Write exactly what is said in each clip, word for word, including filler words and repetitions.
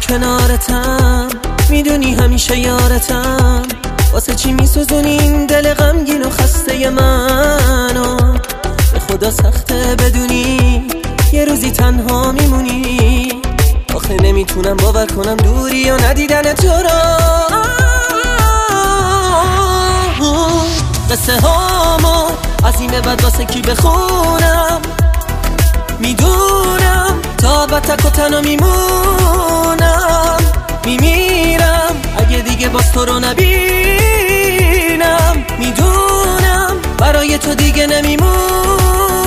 کنارتم، میدونی همیشه یارتم. واسه چی میسوزونی این دل غمگین و خسته منو؟ به خدا سخته بدونی یه روزی تنها میمونی. آخه نمیتونم باور کنم دوری یا ندیدن تو را. قصه هامو از این به بعد واسه کی بخونم؟ میدونم تا ابد تک و تنها میمونم. میمیرم اگه دیگه باز تو رو نبینم. میدونم برای تو دیگه نمیمونم.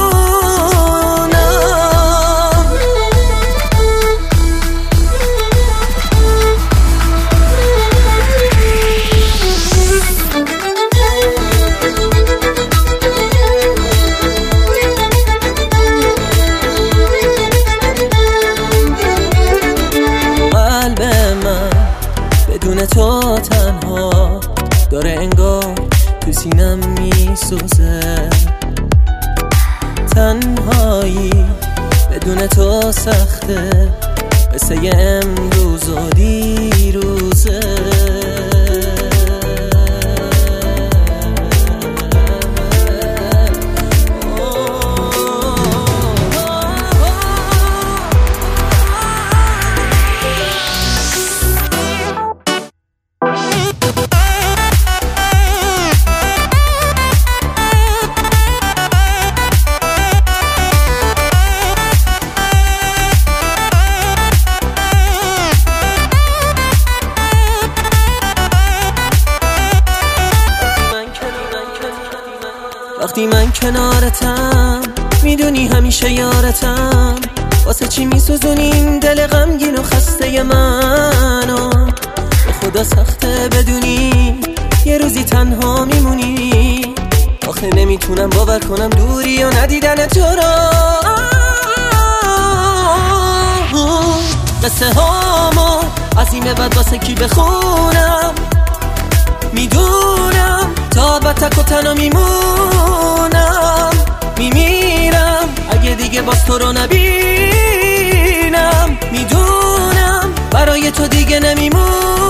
قلب من بدون تو تنها داره انگار تو سینم میسوزه. تنهایی بدون تو سخته، قصه امروز و دیروزه. وقتی من کنارتم، میدونی همیشه یارتم. واسه چی میسوزونی این دل غمگین و خسته منو؟ به خدا سخته بدونی یه روزی تنها میمونی. آخه نمیتونم باور کنم دوری یا ندیدن تو را. قصه هامو از این به بعد واسه کی بخونم؟ میدونم تا ابد تک و تنها میمونم. میمیرم اگه دیگه باز تو رو نبینم. میدونم برای تو دیگه نمیمونم.